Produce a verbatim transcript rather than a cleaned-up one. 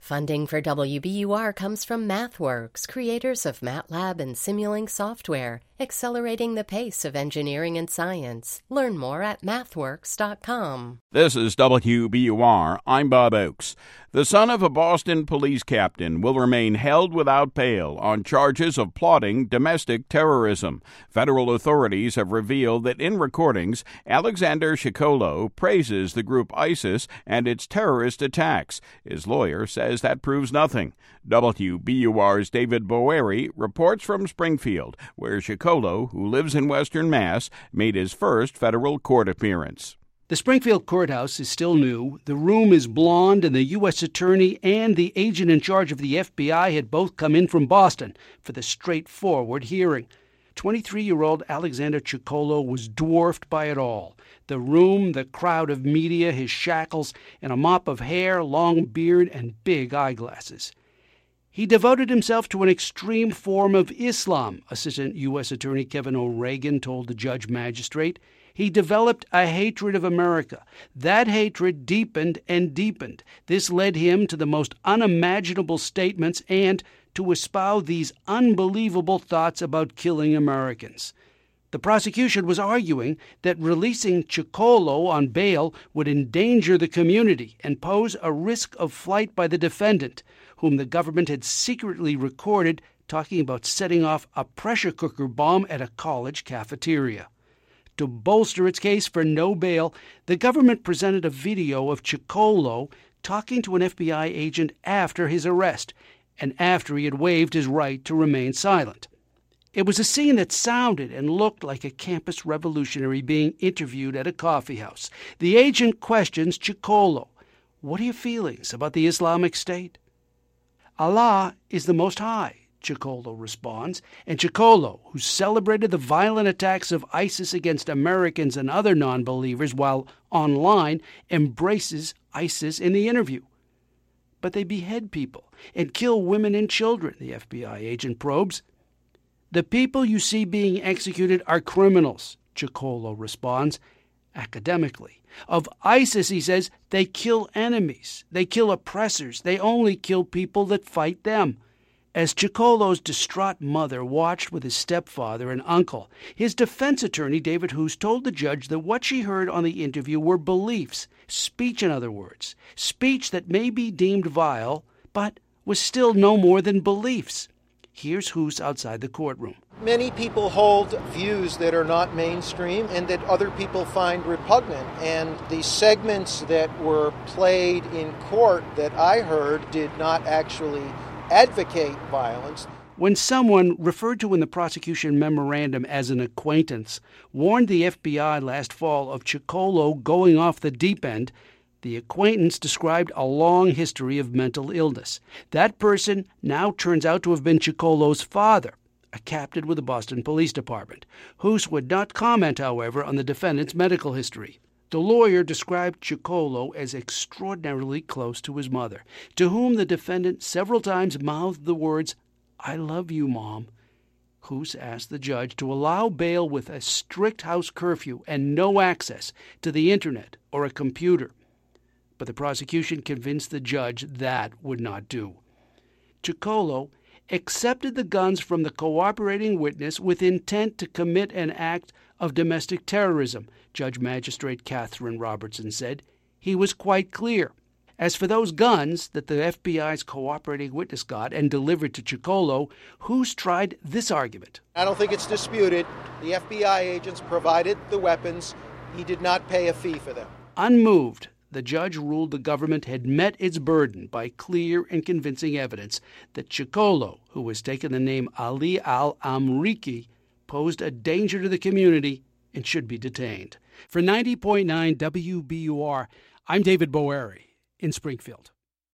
Funding for W B U R comes from MathWorks, creators of MATLAB and Simulink software, accelerating the pace of engineering and science. Learn more at mathworks dot com. This is W B U R. I'm Bob Oakes. The son of a Boston police captain will remain held without bail on charges of plotting domestic terrorism. Federal authorities have revealed that in recordings, Alexander Chikolo praises the group ISIS and its terrorist attacks. His lawyer says that proves nothing. W B U R's David Boeri reports from Springfield, where Chikolo, who lives in Western Mass, made his first federal court appearance. The Springfield courthouse is still new. The room is blonde, and the U S attorney and the agent in charge of the F B I had both come in from Boston for the straightforward hearing. twenty-three-year-old Alexander Chikolo was dwarfed by it all. The room, the crowd of media, his shackles, and a mop of hair, long beard, and big eyeglasses. He devoted himself to an extreme form of Islam, Assistant U S Attorney Kevin O'Regan told the judge magistrate. He developed a hatred of America. That hatred deepened and deepened. This led him to the most unimaginable statements and to espouse these unbelievable thoughts about killing Americans. The prosecution was arguing that releasing Chikolo on bail would endanger the community and pose a risk of flight by the defendant, whom the government had secretly recorded talking about setting off a pressure cooker bomb at a college cafeteria. To bolster its case for no bail, the government presented a video of Chikolo talking to an F B I agent after his arrest and after he had waived his right to remain silent. It was a scene that sounded and looked like a campus revolutionary being interviewed at a coffee house. The agent questions Chikolo. What are your feelings about the Islamic State? Allah is the Most High, Chikolo responds, and Chikolo, who celebrated the violent attacks of ISIS against Americans and other non-believers while online, embraces ISIS in the interview. But they behead people and kill women and children, the F B I agent probes. The people you see being executed are criminals, Chikolo responds, academically. Of ISIS, he says, they kill enemies, they kill oppressors, they only kill people that fight them. As Chikolo's distraught mother watched with his stepfather and uncle, his defense attorney, David Hoos, told the judge that what she heard on the interview were beliefs, speech in other words, speech that may be deemed vile, but was still no more than beliefs. Here's Hoos outside the courtroom. Many people hold views that are not mainstream and that other people find repugnant. And the segments that were played in court that I heard did not actually advocate violence. When someone, referred to in the prosecution memorandum as an acquaintance, warned the F B I last fall of Chikolo going off the deep end, the acquaintance described a long history of mental illness. That person now turns out to have been Chikolo's father, a captain with the Boston Police Department. Hoos would not comment, however, on the defendant's medical history. The lawyer described Chikolo as extraordinarily close to his mother, to whom the defendant several times mouthed the words, "I love you, Mom." Hoos asked the judge to allow bail with a strict house curfew and no access to the internet or a computer. But the prosecution convinced the judge that would not do. Chikolo accepted the guns from the cooperating witness with intent to commit an act of domestic terrorism, Judge Magistrate Catherine Robertson said. He was quite clear. As for those guns that the F B I's cooperating witness got and delivered to Chikolo, Hoos tried this argument. I don't think it's disputed. The F B I agents provided the weapons. He did not pay a fee for them. Unmoved, the judge ruled the government had met its burden by clear and convincing evidence that Chikolo, who has taken the name Ali al-Amriki, posed a danger to the community and should be detained. For ninety point nine W B U R, I'm David Boeri in Springfield.